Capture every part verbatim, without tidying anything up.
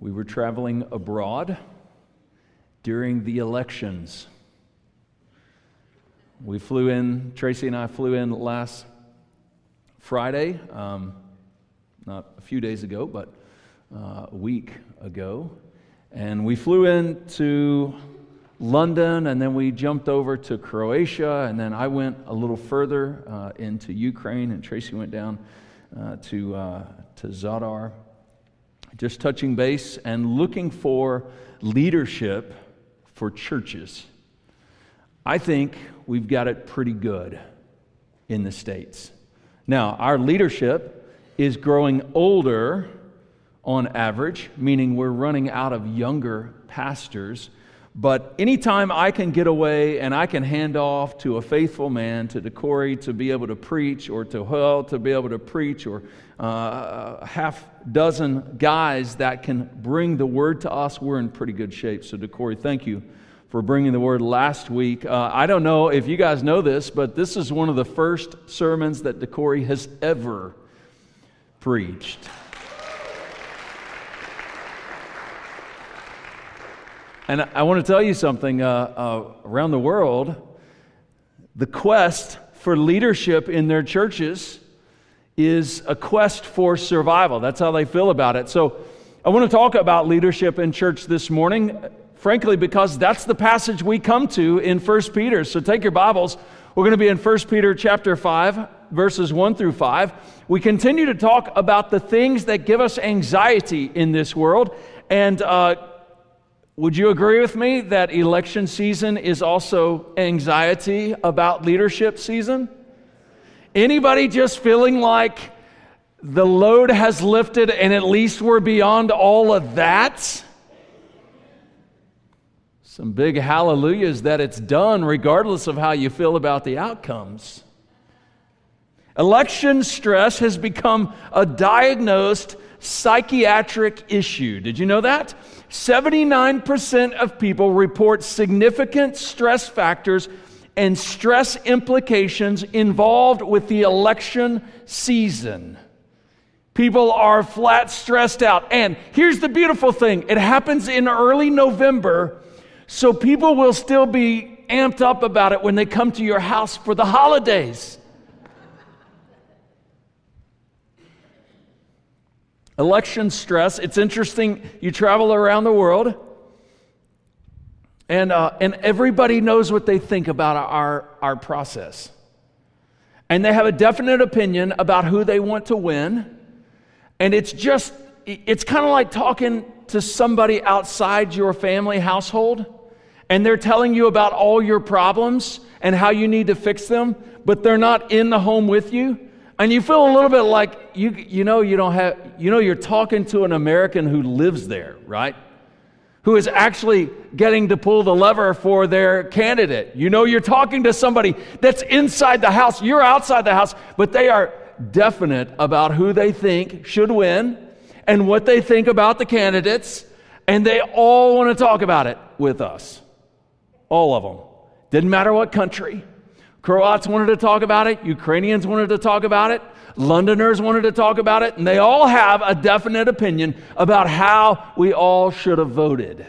We were traveling abroad during the elections. We flew in, Tracy and I flew in last Friday, um, not a few days ago, but uh, a week ago. And we flew into London, and then we jumped over to Croatia, and then I went a little further uh, into Ukraine, and Tracy went down uh, to uh, to Zadar, just touching base and looking for leadership for churches. I think we've got it pretty good in the States. Now, our leadership is growing older on average, meaning we're running out of younger pastors. But anytime I can get away and I can hand off to a faithful man, to DeCory, to be able to preach, or to Hull to be able to preach, or uh, a half dozen guys that can bring the word to us, we're in pretty good shape. So DeCory, thank you for bringing the word last week. Uh, I don't know if you guys know this, but this is one of the first sermons that DeCory has ever preached. And I want to tell you something, uh, uh, around the world, the quest for leadership in their churches is a quest for survival. That's how they feel about it. So I want to talk about leadership in church this morning, frankly, because that's the passage we come to in First Peter. So take your Bibles. We're going to be in First Peter chapter five, verses one through five. We continue to talk about the things that give us anxiety in this world. And uh would you agree with me that election season is also anxiety about leadership season? Anybody just feeling like the load has lifted and at least we're beyond all of that? Some big hallelujahs that it's done regardless of how you feel about the outcomes. Election stress has become a diagnosed psychiatric issue. Did you know that? seventy-nine percent of people report significant stress factors and stress implications involved with the election season. People are flat stressed out. And here's the beautiful thing. It happens in early November, so people will still be amped up about it when they come to your house for the holidays. Election stress. It's interesting. You travel around the world, and uh, and everybody knows what they think about our our process, and they have a definite opinion about who they want to win. And it's just it's kind of like talking to somebody outside your family household, and they're telling you about all your problems and how you need to fix them, but they're not in the home with you. And you feel a little bit like, you you know you don't have, you know you're talking to an American who lives there, right? Who is actually getting to pull the lever for their candidate. You know you're talking to somebody that's inside the house. You're outside the house, but they are definite about who they think should win and what they think about the candidates, and they all want to talk about it with us. All of them. Didn't matter what country. Croats wanted to talk about it. Ukrainians wanted to talk about it. Londoners wanted to talk about it. And they all have a definite opinion about how we all should have voted.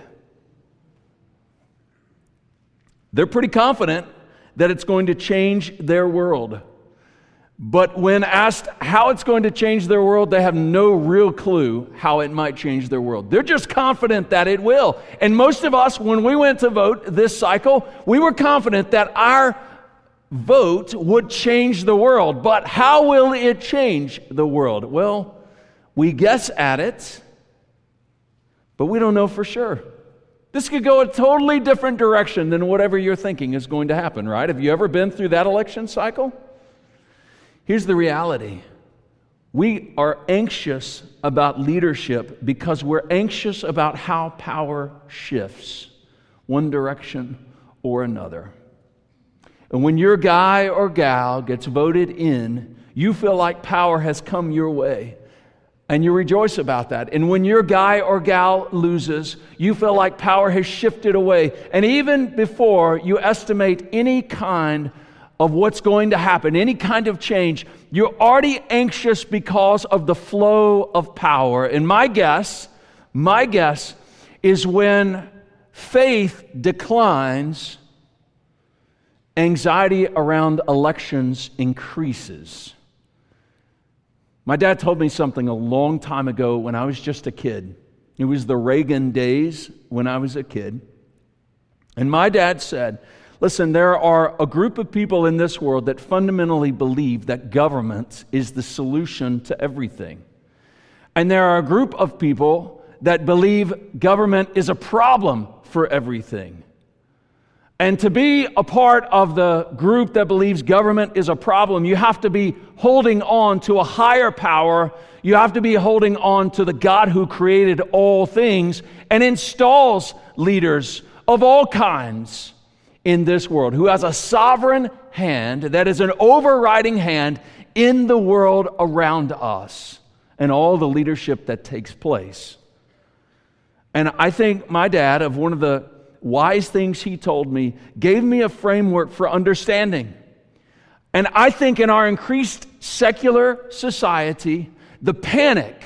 They're pretty confident that it's going to change their world. But when asked how it's going to change their world, they have no real clue how it might change their world. They're just confident that it will. And most of us, when we went to vote this cycle, we were confident that our vote would change the world. But how will it change the world? Well, we guess at it, but we don't know for sure. This could go a totally different direction than whatever you're thinking is going to happen, right? Have you ever been through that election cycle? Here's the reality. We are anxious about leadership because we're anxious about how power shifts one direction or another. And when your guy or gal gets voted in, you feel like power has come your way. And you rejoice about that. And when your guy or gal loses, you feel like power has shifted away. And even before you estimate any kind of what's going to happen, any kind of change, you're already anxious because of the flow of power. And my guess, My guess is when faith declines, anxiety around elections increases. My dad told me something a long time ago when I was just a kid. It was the Reagan days when I was a kid. And my dad said, listen, there are a group of people in this world that fundamentally believe that government is the solution to everything. And there are a group of people that believe government is a problem for everything. And to be a part of the group that believes government is a problem, you have to be holding on to a higher power. You have to be holding on to the God who created all things and installs leaders of all kinds in this world, who has a sovereign hand that is an overriding hand in the world around us and all the leadership that takes place. And I think my dad, of one of the wise things he told me, gave me a framework for understanding. And I think in our increased secular society, the panic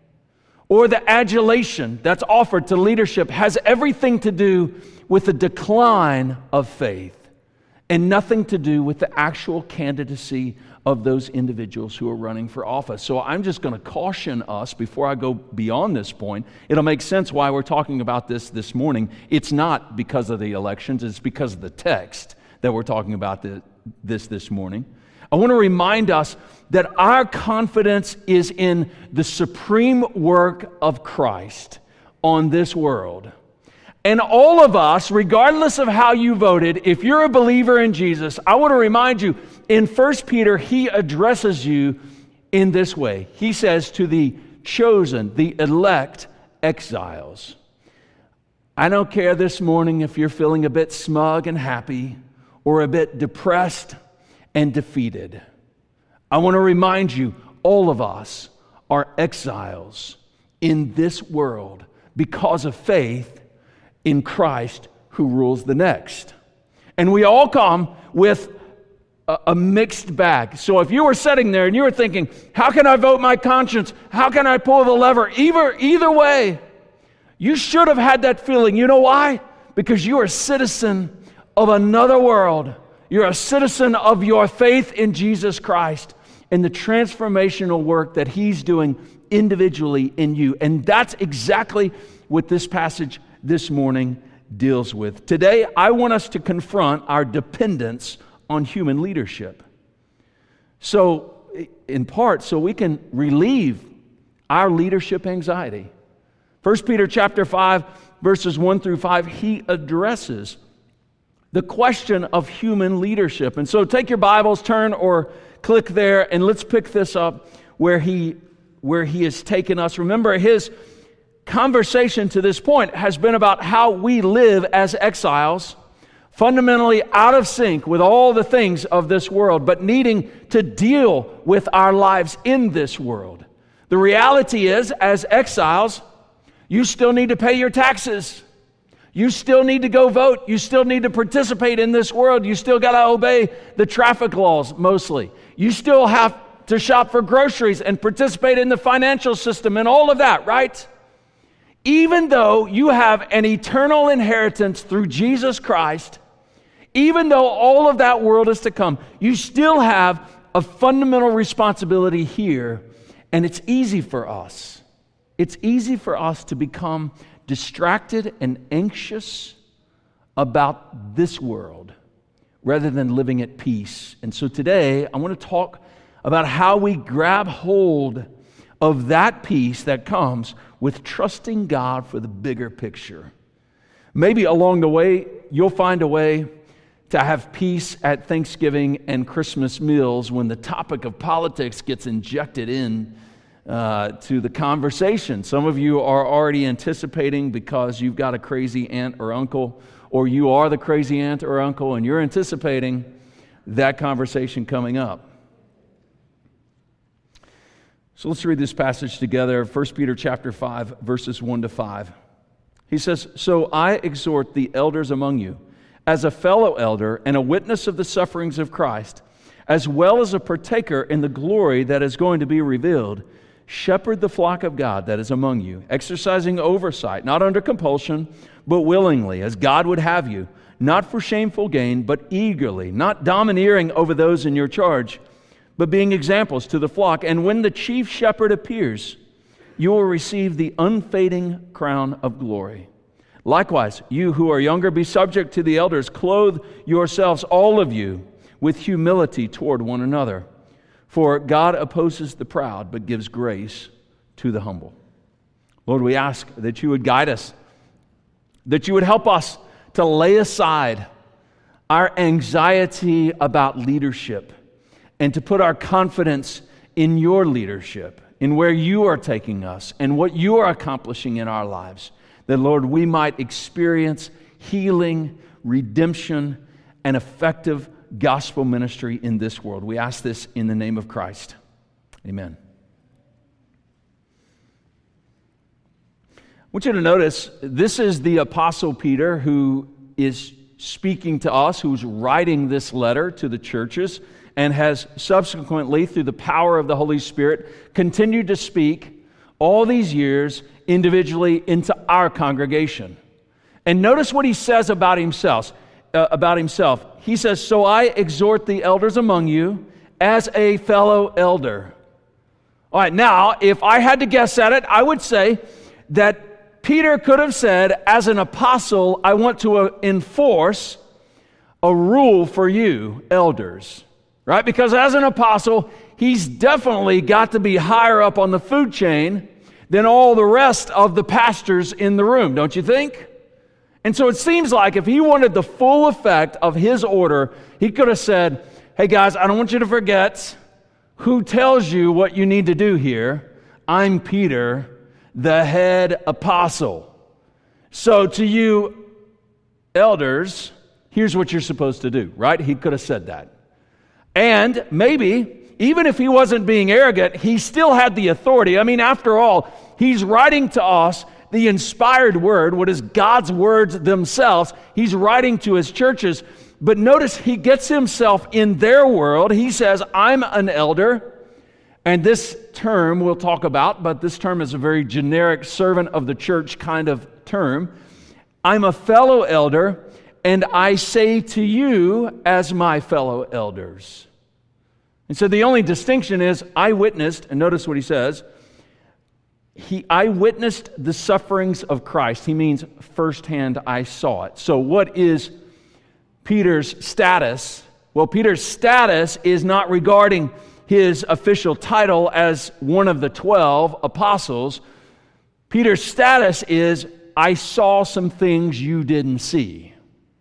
or the adulation that's offered to leadership has everything to do with the decline of faith and nothing to do with the actual candidacy of those individuals who are running for office. So I'm just going to caution us before I go beyond this point. It'll make sense why we're talking about this this morning. It's not because of the elections, it's because of the text that we're talking about the, this this morning. I want to remind us that our confidence is in the supreme work of Christ on this world. And all of us, regardless of how you voted, if you're a believer in Jesus, I want to remind you, in First Peter, he addresses you in this way. He says to the chosen, the elect exiles. I don't care this morning if you're feeling a bit smug and happy or a bit depressed and defeated. I want to remind you, all of us are exiles in this world because of faith in Christ who rules the next. And we all come with a, a mixed bag. So if you were sitting there and you were thinking, how can I vote my conscience? How can I pull the lever? Either, either way, you should have had that feeling. You know why? Because you are a citizen of another world. You're a citizen of your faith in Jesus Christ and the transformational work that He's doing individually in you. And that's exactly what this passage this morning deals with. Today, I want us to confront our dependence on human leadership. So, in part, so we can relieve our leadership anxiety. First Peter chapter five, verses one through five, he addresses the question of human leadership. And so take your Bibles, turn or click there, and let's pick this up where he, where he has taken us. Remember, his conversation to this point has been about how we live as exiles, fundamentally out of sync with all the things of this world, but needing to deal with our lives in this world. The reality is, as exiles, you still need to pay your taxes. You still need to go vote. You still need to participate in this world. You still got to obey the traffic laws mostly. You still have to shop for groceries and participate in the financial system and all of that, right? Even though you have an eternal inheritance through Jesus Christ, even though all of that world is to come, you still have a fundamental responsibility here, and it's easy for us. It's easy for us to become distracted and anxious about this world rather than living at peace. And so today, I want to talk about how we grab hold of that peace that comes with trusting God for the bigger picture. Maybe along the way, you'll find a way to have peace at Thanksgiving and Christmas meals when the topic of politics gets injected in uh, to the conversation. Some of you are already anticipating because you've got a crazy aunt or uncle, or you are the crazy aunt or uncle, and you're anticipating that conversation coming up. So let's read this passage together, First Peter chapter five, verses one to five. He says, "So I exhort the elders among you, as a fellow elder and a witness of the sufferings of Christ, as well as a partaker in the glory that is going to be revealed, shepherd the flock of God that is among you, exercising oversight, not under compulsion, but willingly, as God would have you, not for shameful gain, but eagerly, not domineering over those in your charge, but being examples to the flock. And when the chief shepherd appears, you will receive the unfading crown of glory. Likewise, you who are younger, be subject to the elders. Clothe yourselves, all of you, with humility toward one another. For God opposes the proud, but gives grace to the humble. Lord, we ask that you would guide us, that you would help us to lay aside our anxiety about leadership and to put our confidence in your leadership, in where you are taking us and what you are accomplishing in our lives. That, Lord, we might experience healing, redemption, and effective gospel ministry in this world. We ask this in the name of Christ. Amen. I want you to notice, this is the Apostle Peter who is speaking to us, who's writing this letter to the churches, and has subsequently, through the power of the Holy Spirit, continued to speak all these years individually into our congregation. And notice what he says about himself. Uh, about himself. He says, "So I exhort the elders among you as a fellow elder." All right, now, if I had to guess at it, I would say that Peter could have said, as an apostle, I want to uh, enforce a rule for you, elders. Right? Because as an apostle, he's definitely got to be higher up on the food chain than all the rest of the pastors in the room, don't you think? And so it seems like if he wanted the full effect of his order, he could have said, hey guys, I don't want you to forget who tells you what you need to do here. I'm Peter, the head apostle. So to you elders, here's what you're supposed to do, right? He could have said that. And maybe, even if he wasn't being arrogant, he still had the authority. I mean, after all, he's writing to us the inspired word, what is God's words themselves. He's writing to his churches. But notice he gets himself in their world. He says, I'm an elder. And this term we'll talk about, but this term is a very generic servant of the church kind of term. I'm a fellow elder, and I say to you as my fellow elders. And so the only distinction is I witnessed, and notice what he says, He, I witnessed the sufferings of Christ. He means firsthand I saw it. So what is Peter's status? Well, Peter's status is not regarding his official title as one of the twelve apostles. Peter's status is, I saw some things you didn't see.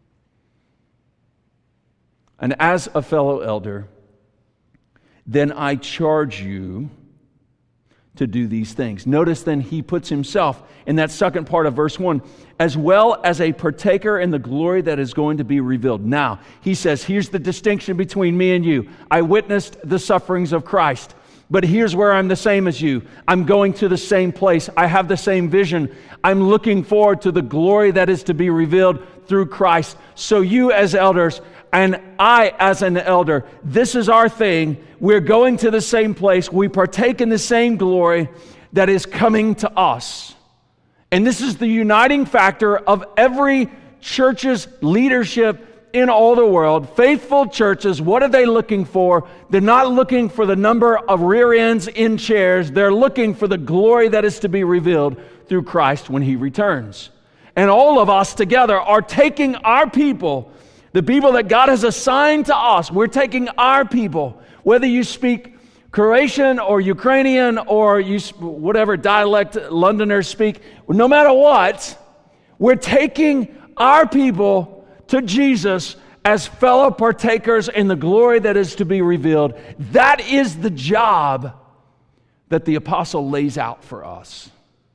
And as a fellow elder, then I charge you to do these things. Notice then he puts himself in that second part of verse one, as well as a partaker in the glory that is going to be revealed. Now, he says, here's the distinction between me and you. I witnessed the sufferings of Christ, but here's where I'm the same as you. I'm going to the same place. I have the same vision. I'm looking forward to the glory that is to be revealed through Christ. So you as elders, and I as an elder, this is our thing. We're going to the same place. We partake in the same glory that is coming to us. And this is the uniting factor of every church's leadership in all the world. Faithful churches, what are they looking for? They're not looking for the number of rear ends in chairs. They're looking for the glory that is to be revealed through Christ when He returns. And all of us together are taking our people, the people that God has assigned to us. We're taking our people, whether you speak Croatian or Ukrainian or you whatever dialect Londoners speak, no matter what, we're taking our people to Jesus as fellow partakers in the glory that is to be revealed. That is the job that the apostle lays out for us.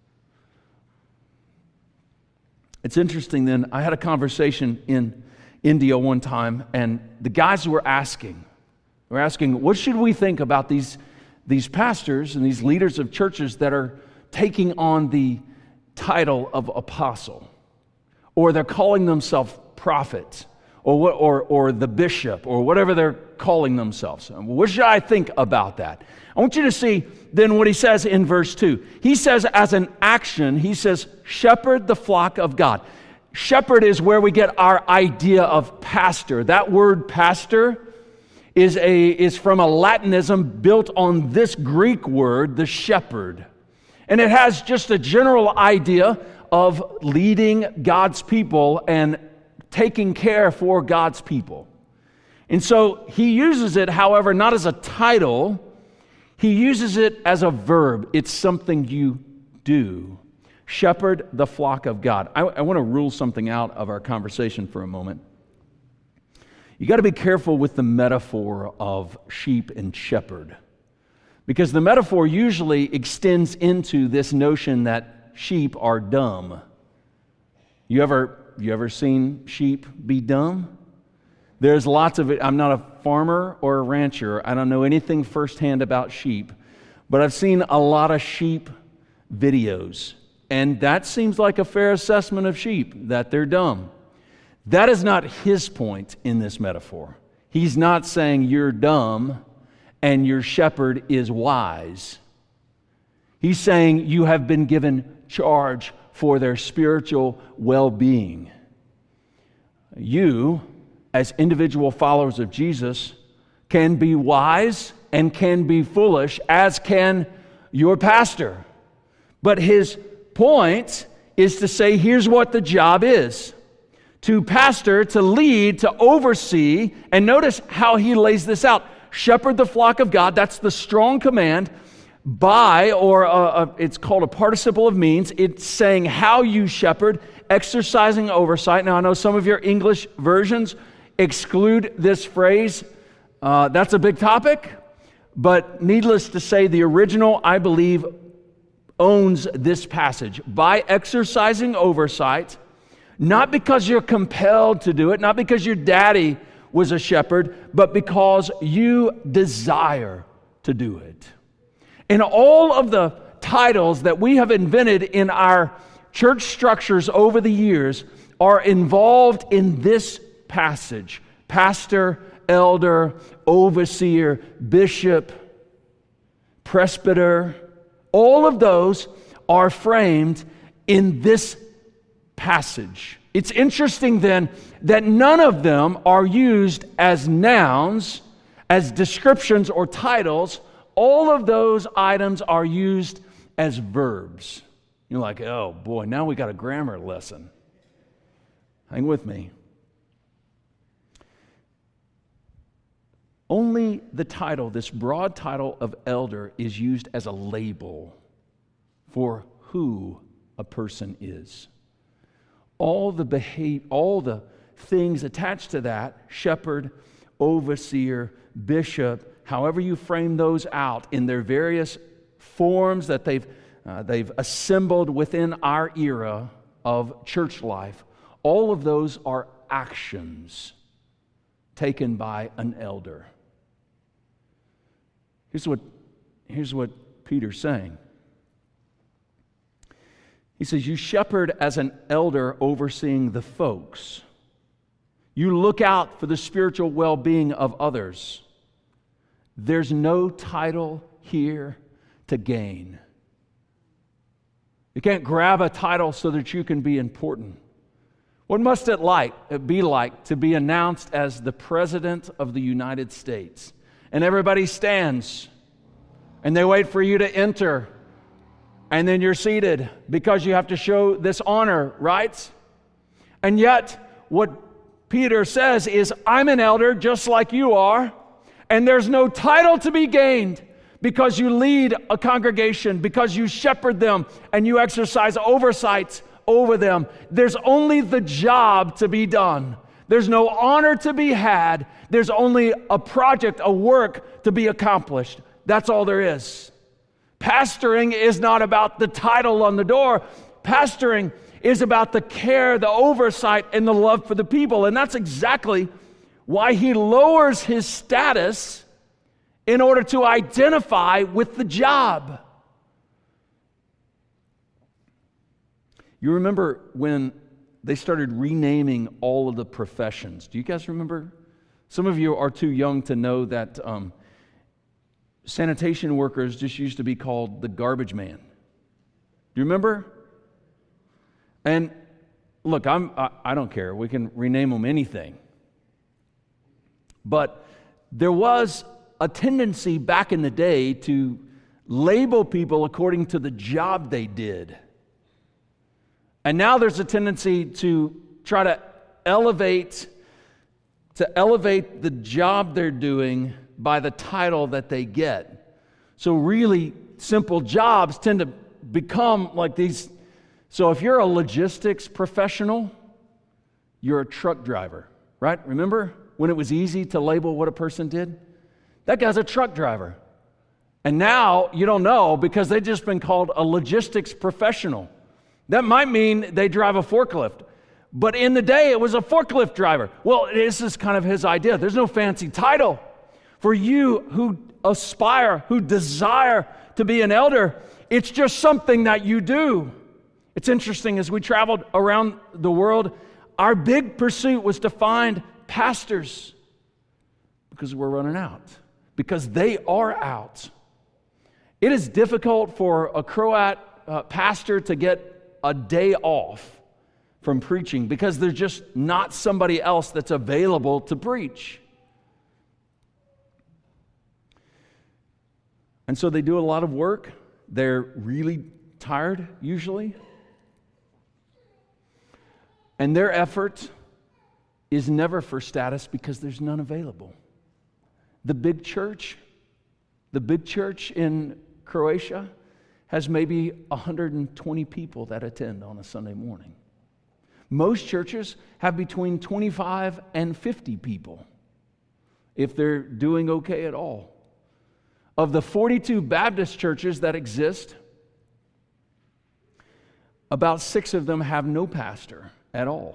It's interesting then, I had a conversation in India one time, and the guys were asking, were asking, what should we think about these, these pastors and these leaders of churches that are taking on the title of apostle? Or they're calling themselves prophets, or, what, or, or the bishop, or whatever they're calling themselves. What should I think about that? I want you to see then what he says in verse two. He says as an action, he says, shepherd the flock of God. Shepherd is where we get our idea of pastor. That word pastor is, a, is from a Latinism built on this Greek word, the shepherd. And it has just a general idea of leading God's people and taking care for God's people. And so he uses it, however, not as a title. He uses it as a verb. It's something you do. Shepherd the flock of God. I, I want to rule something out of our conversation for a moment. You got to be careful with the metaphor of sheep and shepherd, because the metaphor usually extends into this notion that sheep are dumb. You ever you ever seen sheep be dumb? There's lots of it. I'm not a farmer or a rancher. I don't know anything firsthand about sheep, but I've seen a lot of sheep videos, and that seems like a fair assessment of sheep, that they're dumb. That is not his point in this metaphor. He's not saying you're dumb and your shepherd is wise. He's saying you have been given charge for their spiritual well-being. You, as individual followers of Jesus, can be wise and can be foolish, as can your pastor. But his point is to say, here's what the job is. To pastor, to lead, to oversee, and notice how he lays this out. Shepherd the flock of God, that's the strong command. By, or a, a, it's called a participle of means. It's saying how you shepherd, exercising oversight. Now, I know some of your English versions exclude this phrase. Uh, that's a big topic. But needless to say, the original, I believe, owns this passage. By exercising oversight, not because you're compelled to do it, not because your daddy was a shepherd, but because you desire to do it. And all of the titles that we have invented in our church structures over the years are involved in this passage. Pastor, elder, overseer, bishop, presbyter, all of those are framed in this passage. It's interesting then that none of them are used as nouns, as descriptions or titles. All of those items are used as verbs. You're like, oh boy, now we got a grammar lesson. Hang with me. Only the title, this broad title of elder, is used as a label for who a person is. All the behavior, all the things attached to that, shepherd, overseer, bishop, however you frame those out in their various forms that they've uh, they've assembled within our era of church life, all of those are actions taken by an elder. Here's what, here's what Peter's saying. He says, you shepherd as an elder overseeing the folks. You look out for the spiritual well-being of others. There's no title here to gain. You can't grab a title so that you can be important. What must it like it be like to be announced as the President of the United States? And everybody stands, and they wait for you to enter. And then you're seated because you have to show this honor, right? And yet, what Peter says is, I'm an elder just like you are, and there's no title to be gained because you lead a congregation, because you shepherd them, and you exercise oversight over them. There's only the job to be done. There's no honor to be had. There's only a project, a work to be accomplished. That's all there is. Pastoring is not about the title on the door. Pastoring is about the care, the oversight, and the love for the people. And that's exactly why he lowers his status in order to identify with the job. You remember when they started renaming all of the professions. Do you guys remember? Some of you are too young to know that um, sanitation workers just used to be called the garbage man. Do you remember? And look, I'm, I, I don't care. We can rename them anything. But there was a tendency back in the day to label people according to the job they did. And now there's a tendency to try to elevate, to elevate the job they're doing by the title that they get. So really simple jobs tend to become like these. So if you're a logistics professional, you're a truck driver, right? Remember when it was easy to label what a person did? That guy's a truck driver. And now you don't know because they've just been called a logistics professional. That might mean they drive a forklift. But in the day, it was a forklift driver. Well, this is kind of his idea. There's no fancy title. For you who aspire, who desire to be an elder, it's just something that you do. It's interesting, as we traveled around the world, our big pursuit was to find pastors because we're running out, because they are out. It is difficult for a Croat uh, pastor to get a day off from preaching because there's just not somebody else that's available to preach. And so they do a lot of work. They're really tired, usually. And their effort is never for status because there's none available. The big church, the big church in Croatia has maybe one hundred twenty people that attend on a Sunday morning. Most churches have between twenty-five and fifty people, if they're doing okay at all. Of the forty-two Baptist churches that exist, about six of them have no pastor at all.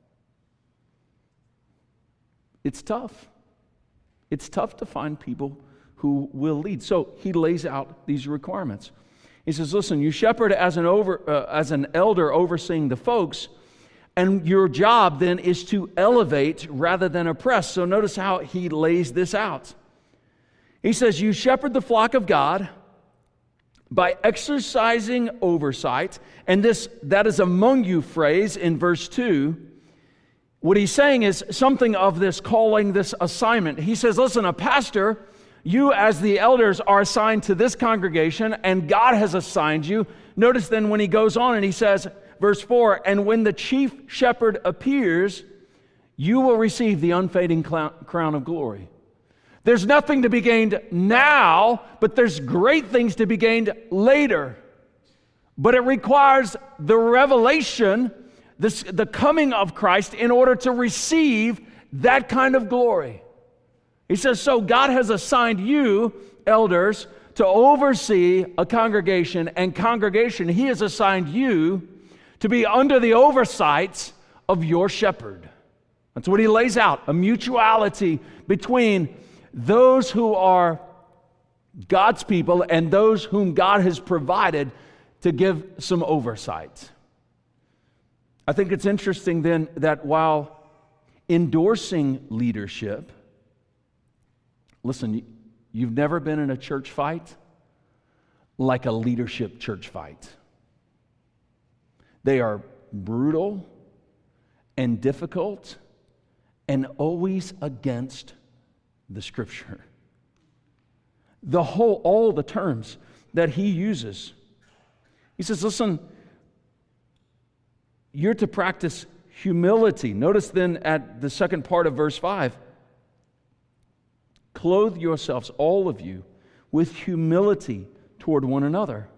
It's tough. It's tough to find people who will lead. So he lays out these requirements. He says, listen, you shepherd as an over uh, as an elder overseeing the folks, and your job then is to elevate rather than oppress. So notice how he lays this out. He says, you shepherd the flock of God by exercising oversight. And this, that is among you phrase in verse two. What he's saying is something of this calling, this assignment. He says, listen, a pastor, you as the elders are assigned to this congregation, and God has assigned you. Notice then when he goes on and he says, verse four, and when the chief shepherd appears, you will receive the unfading crown of glory. There's nothing to be gained now, but there's great things to be gained later. But it requires the revelation, this, the coming of Christ, in order to receive that kind of glory. He says, so God has assigned you, elders, to oversee a congregation, and congregation, He has assigned you to be under the oversight of your shepherd. That's what He lays out, a mutuality between those who are God's people and those whom God has provided to give some oversight. I think it's interesting then that while endorsing leadership, listen, you've never been in a church fight like a leadership church fight. They are brutal and difficult and always against the Scripture. The whole, all the terms that he uses. He says, listen, you're to practice humility. Notice then at the second part of verse five, clothe yourselves, all of you, with humility toward one another.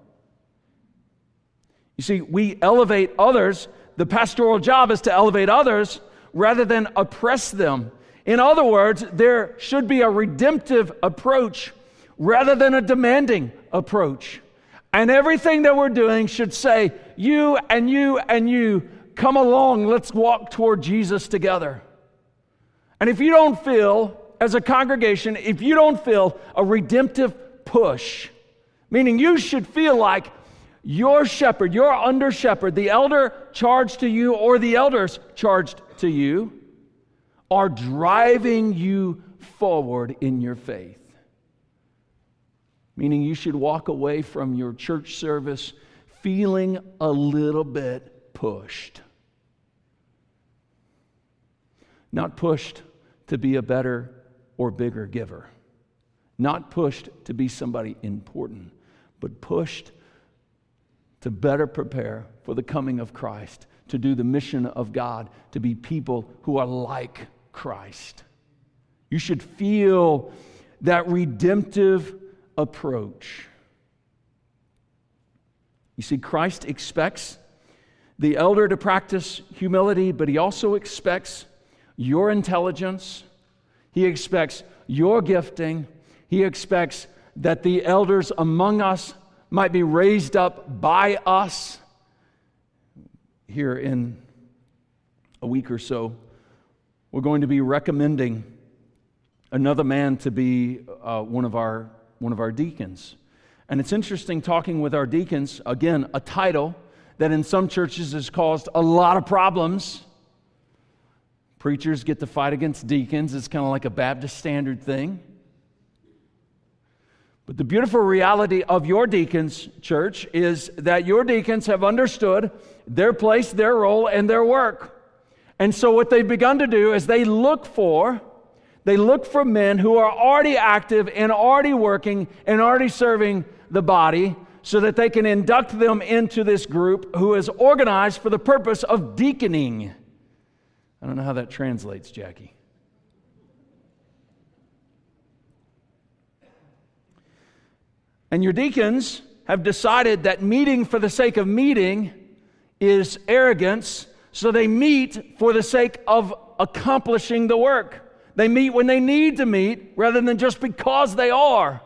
You see, we elevate others. The pastoral job is to elevate others rather than oppress them. In other words, there should be a redemptive approach rather than a demanding approach. And everything that we're doing should say, you and you and you, come along, let's walk toward Jesus together. And if you don't feel, as a congregation, if you don't feel a redemptive push, meaning you should feel like your shepherd, your under shepherd, the elder charged to you or the elders charged to you, are driving you forward in your faith. Meaning you should walk away from your church service feeling a little bit pushed. Not pushed to be a better or bigger giver. Not pushed to be somebody important, but pushed to better prepare for the coming of Christ, to do the mission of God, to be people who are like Christ. You should feel that redemptive approach. You see, Christ expects the elder to practice humility, but he also expects your intelligence. He expects your gifting. He expects that the elders among us might be raised up by us. Here in a week or so, we're going to be recommending another man to be uh, one of our one of our deacons. And it's interesting talking with our deacons, again, a title that in some churches has caused a lot of problems. Preachers get to fight against deacons. It's kind of like a Baptist standard thing. But the beautiful reality of your deacons, church, is that your deacons have understood their place, their role, and their work. And so what they've begun to do is they look for, they look for men who are already active and already working and already serving the body so that they can induct them into this group who is organized for the purpose of deaconing. I don't know how that translates, Jackie. And your deacons have decided that meeting for the sake of meeting is arrogance, so they meet for the sake of accomplishing the work. They meet when they need to meet rather than just because they are.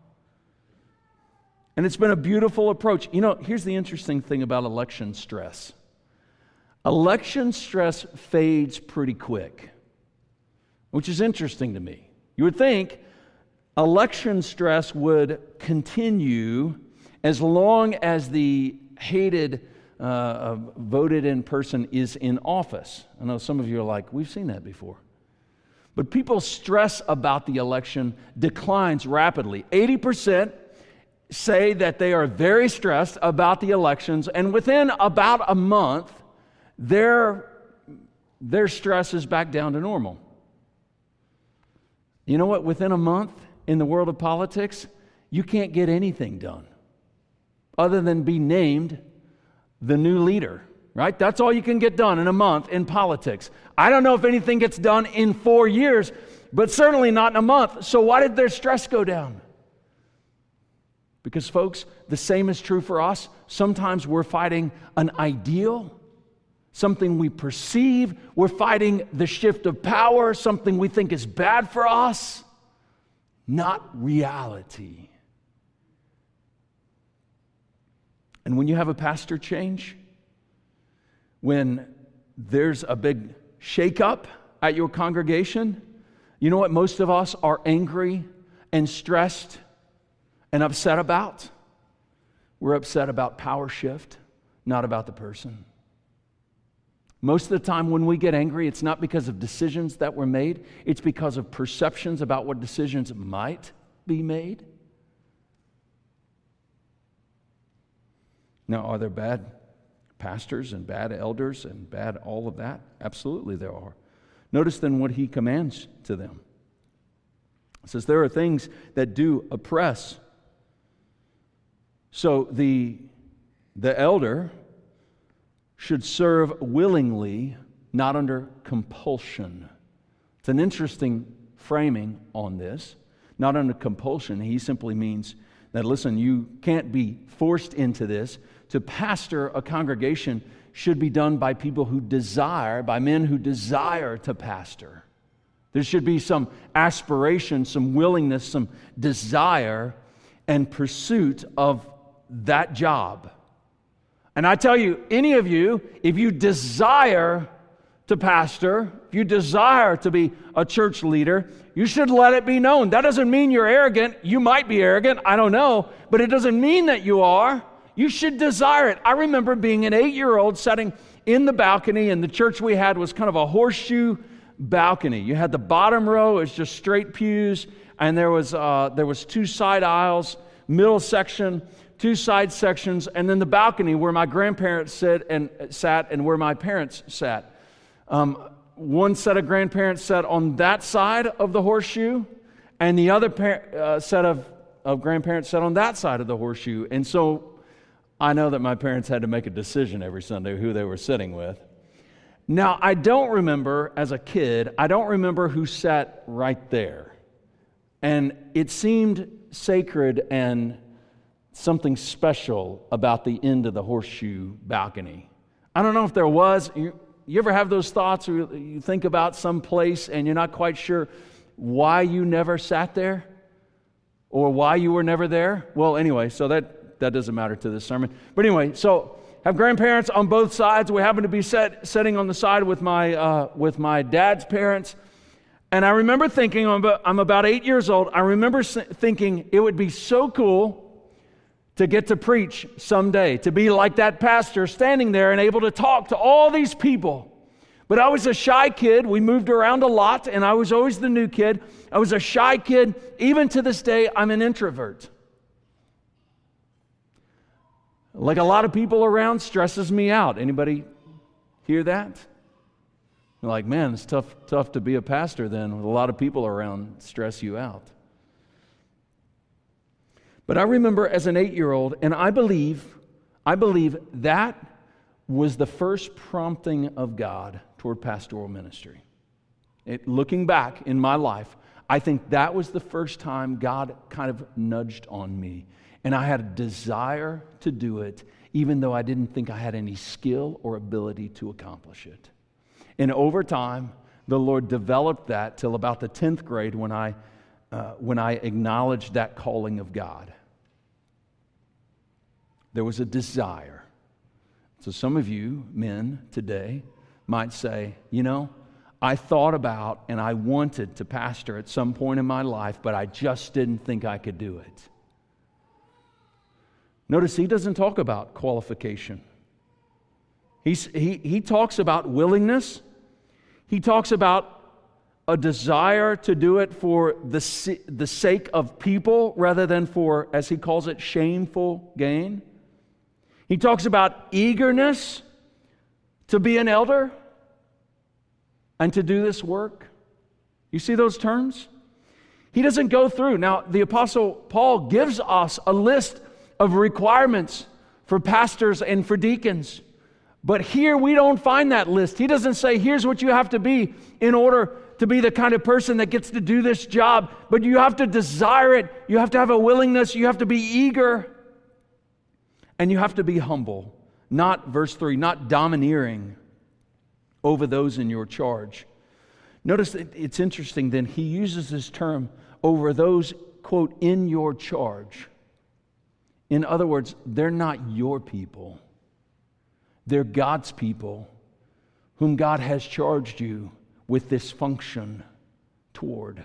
And it's been a beautiful approach. You know, here's the interesting thing about election stress. Election stress fades pretty quick, which is interesting to me. You would think election stress would continue as long as the hated uh, voted in person is in office. I know some of you are like, we've seen that before. But people's stress about the election declines rapidly. eighty percent say that they are very stressed about the elections, and within about a month, their, their stress is back down to normal. You know what? Within a month, in the world of politics, you can't get anything done other than be named the new leader, right? That's all you can get done in a month in politics. I don't know if anything gets done in four years, but certainly not in a month. So why did their stress go down? Because, folks, the same is true for us. Sometimes we're fighting an ideal, something we perceive. We're fighting the shift of power, something we think is bad for us. Not reality. And when you have a pastor change, when there's a big shakeup at your congregation, you know what most of us are angry and stressed and upset about? We're upset about power shift, not about the person. Most of the time when we get angry, it's not because of decisions that were made. It's because of perceptions about what decisions might be made. Now, are there bad pastors and bad elders and bad all of that? Absolutely there are. Notice then what he commands to them. It says there are things that do oppress. So the, the elder should serve willingly, not under compulsion. It's an interesting framing on this. Not under compulsion. He simply means that, listen, you can't be forced into this. To pastor a congregation should be done by people who desire, by men who desire to pastor. There should be some aspiration, some willingness, some desire and pursuit of that job. And I tell you, any of you, if you desire to pastor, if you desire to be a church leader, you should let it be known. That doesn't mean you're arrogant. You might be arrogant, I don't know, but it doesn't mean that you are. You should desire it. I remember being an eight-year-old sitting in the balcony, and the church we had was kind of a horseshoe balcony. You had the bottom row, it was just straight pews, and there was uh, there was two side aisles, middle section, two side sections, and then the balcony where my grandparents sit and sat and where my parents sat. Um, one set of grandparents sat on that side of the horseshoe, and the other par- uh, set of, of grandparents sat on that side of the horseshoe. And so I know that my parents had to make a decision every Sunday who they were sitting with. Now, I don't remember, as a kid, I don't remember who sat right there. And it seemed sacred and something special about the end of the horseshoe balcony. I don't know if there was. You, you ever have those thoughts or you think about some place and you're not quite sure why you never sat there or why you were never there? Well, anyway, so that, that doesn't matter to this sermon. But anyway, so have grandparents on both sides. We happen to be set, sitting on the side with my uh, with my dad's parents. And I remember thinking, I'm about, I'm about eight years old, I remember thinking it would be so cool to get to preach someday, to be like that pastor standing there and able to talk to all these people. But I was a shy kid. We moved around a lot, and I was always the new kid. I was a shy kid. Even to this day, I'm an introvert. Like a lot of people around, stresses me out. Anybody hear that? You're like, man, it's tough, tough to be a pastor then with a lot of people around stress you out. But I remember as an eight-year-old, and I believe, I believe that was the first prompting of God toward pastoral ministry. It, looking back in my life, I think that was the first time God kind of nudged on me. And I had a desire to do it, even though I didn't think I had any skill or ability to accomplish it. And over time, the Lord developed that till about the tenth grade when I Uh, when I acknowledged that calling of God. There was a desire. So some of you men today might say, you know, I thought about and I wanted to pastor at some point in my life, but I just didn't think I could do it. Notice he doesn't talk about qualification. He's, he, he talks about willingness. He talks about a desire to do it for the, the sake of people rather than for, as he calls it, shameful gain. He talks about eagerness to be an elder and to do this work. You see those terms? He doesn't go through. Now, the Apostle Paul gives us a list of requirements for pastors and for deacons. But here we don't find that list. He doesn't say, here's what you have to be in order to be the kind of person that gets to do this job. But you have to desire it. You have to have a willingness. You have to be eager. And you have to be humble. Not, verse three, not domineering over those in your charge. Notice that it's interesting then, he uses this term, over those, quote, in your charge. In other words, they're not your people. They're God's people whom God has charged you with this function toward.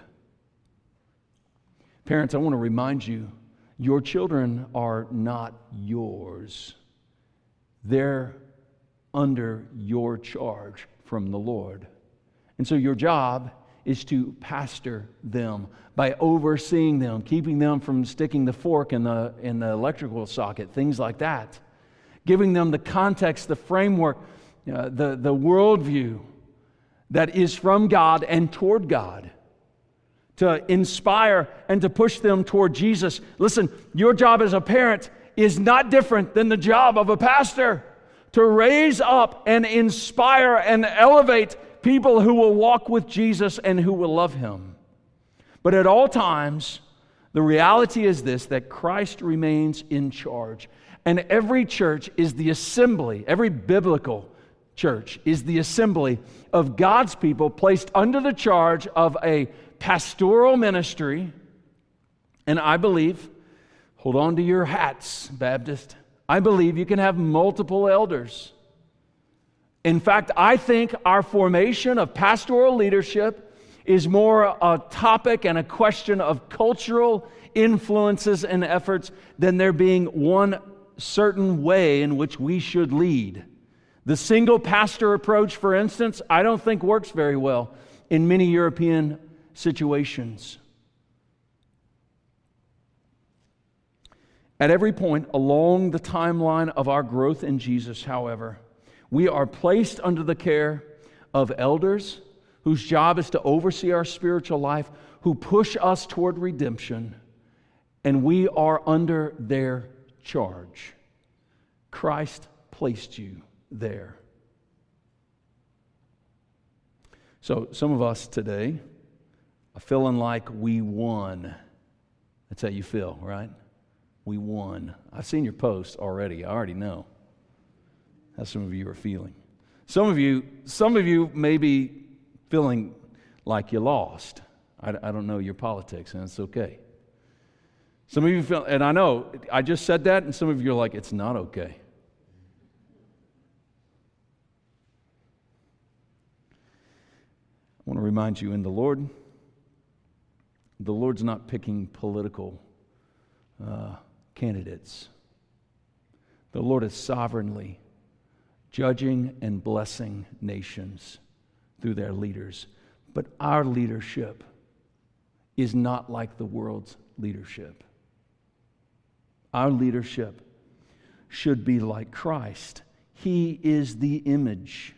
Parents, I want to remind you, your children are not yours. They're under your charge from the Lord. And so your job is to pastor them by overseeing them, keeping them from sticking the fork in the, in the electrical socket, things like that. Giving them the context, the framework, uh, the, the worldview that is from God and toward God. To inspire and to push them toward Jesus. Listen, your job as a parent is not different than the job of a pastor. To raise up and inspire and elevate people who will walk with Jesus and who will love Him. But at all times, the reality is this, that Christ remains in charge. And every church is the assembly, every biblical church is the assembly of God's people placed under the charge of a pastoral ministry. And I believe, hold on to your hats, Baptist, I believe you can have multiple elders. In fact, I think our formation of pastoral leadership is more a topic and a question of cultural influences and efforts than there being one certain way in which we should lead. The single pastor approach, for instance, I don't think works very well in many European situations. At every point along the timeline of our growth in Jesus, however, we are placed under the care of elders whose job is to oversee our spiritual life, who push us toward redemption, and we are under their charge. Christ placed you there. So some of us today are feeling like we won. That's how you feel, right? We won. I've seen your post already. I already know how some of you are feeling. Some of you, some of you may be feeling like you lost. I, I don't know your politics, and it's okay. Some of you feel, and I know, I just said that, and some of you are like, it's not okay. I want to remind you, in the Lord, the Lord's not picking political uh, candidates. The Lord is sovereignly judging and blessing nations through their leaders. But our leadership is not like the world's leadership. Our leadership should be like Christ. He is the image.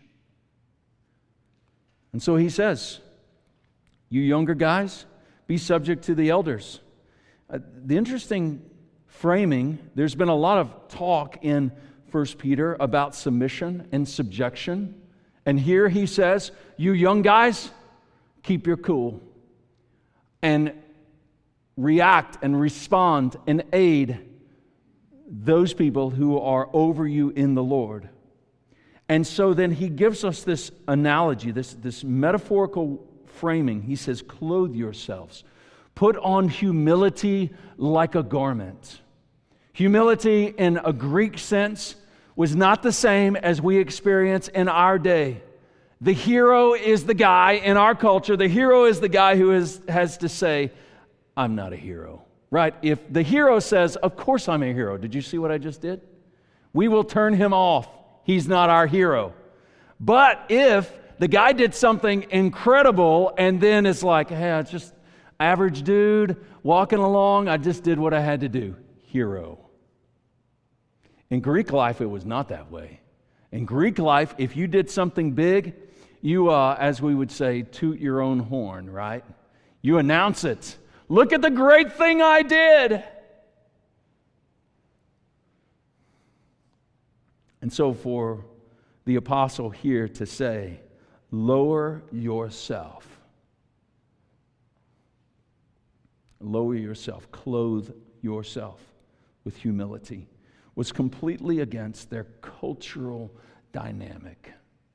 And so he says, you younger guys, be subject to the elders. Uh, the interesting framing, there's been a lot of talk in First Peter about submission and subjection. And here he says, you young guys, keep your cool and react and respond and aid those people who are over you in the Lord. And so then he gives us this analogy, this, this metaphorical framing. He says, clothe yourselves. Put on humility like a garment. Humility in a Greek sense was not the same as we experience in our day. The hero is the guy in our culture. The hero is the guy who is, has to say, I'm not a hero. Right? If the hero says, of course I'm a hero. Did you see what I just did? We will turn him off. He's not our hero. But if the guy did something incredible and then it's like, hey, it's just average dude walking along, I just did what I had to do. Hero. In Greek life, it was not that way. In Greek life, if you did something big, you, uh, as we would say, toot your own horn, right? You announce it. Look at the great thing I did. And so for the apostle here to say, lower yourself. Lower yourself. Clothe yourself with humility was completely against their cultural dynamic.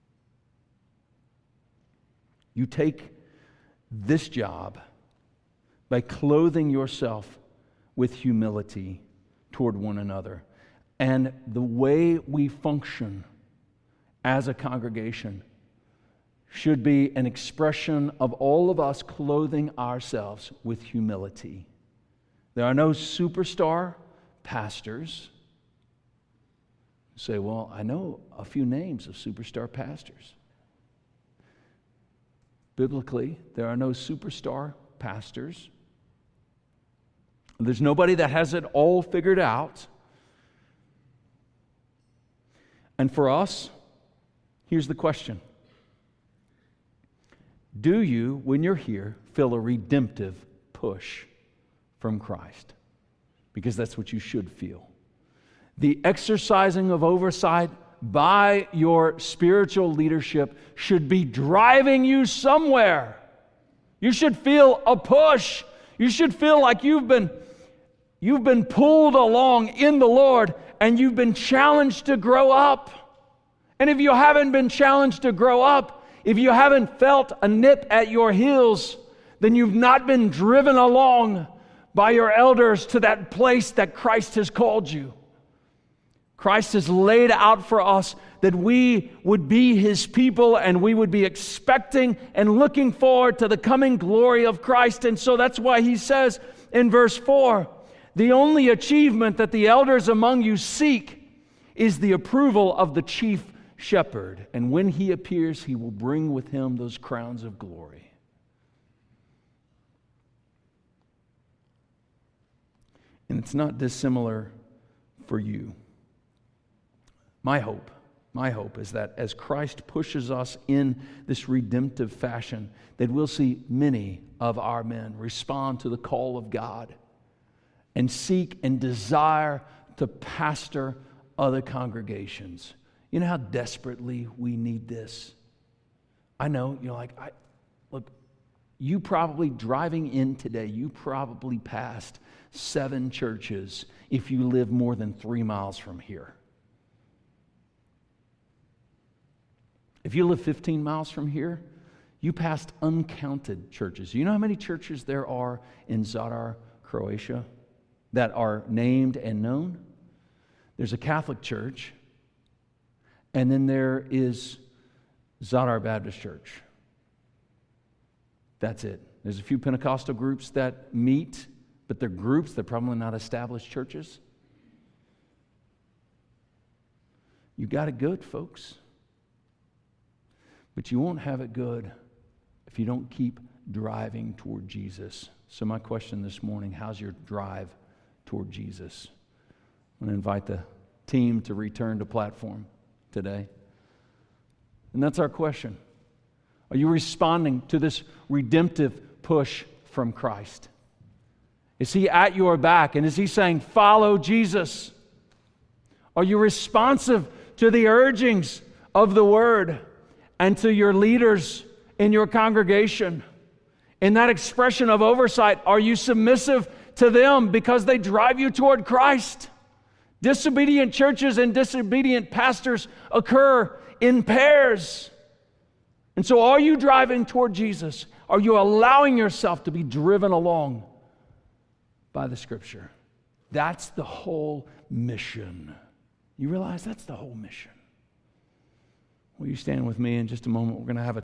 You take this job by clothing yourself with humility toward one another. And the way we function as a congregation should be an expression of all of us clothing ourselves with humility. There are no superstar pastors. You say, well, I know a few names of superstar pastors. Biblically, there are no superstar pastors. There's nobody that has it all figured out. And for us, here's the question. Do you, when you're here, feel a redemptive push from Christ? Because that's what you should feel. The exercising of oversight by your spiritual leadership should be driving you somewhere. You should feel a push. You should feel like you've been, you've been pulled along in the Lord and you've been challenged to grow up. And if you haven't been challenged to grow up, if you haven't felt a nip at your heels, then you've not been driven along by your elders to that place that Christ has called you. Christ has laid out for us that we would be His people and we would be expecting and looking forward to the coming glory of Christ. And so that's why He says in verse four The only achievement that the elders among you seek is the approval of the chief shepherd. And when he appears, he will bring with him those crowns of glory. And it's not dissimilar for you. My hope, my hope is that as Christ pushes us in this redemptive fashion, that we'll see many of our men respond to the call of God and seek and desire to pastor other congregations. You know how desperately we need this? I know, you're like, I, look, you probably, driving in today, you probably passed seven churches if you live more than three miles from here. If you live fifteen miles from here, you passed uncounted churches. You know how many churches there are in Zadar, Croatia, that are named and known? There's a Catholic church, and then there is Zadar Baptist Church. That's it. There's a few Pentecostal groups that meet, but they're groups, they're probably not established churches. You got it good, folks. But you won't have it good if you don't keep driving toward Jesus. So my question this morning, how's your drive toward Jesus? I'm going to invite the team to return to platform today. And that's our question. Are you responding to this redemptive push from Christ? Is He at your back? And is He saying, follow Jesus? Are you responsive to the urgings of the Word and to your leaders in your congregation? In that expression of oversight, are you submissive to them because they drive you toward Christ? Disobedient churches and disobedient pastors occur in pairs. And so are you driving toward Jesus? Are you allowing yourself to be driven along by the Scripture? That's the whole mission. You realize that's the whole mission. Will you stand with me in just a moment? We're going to have a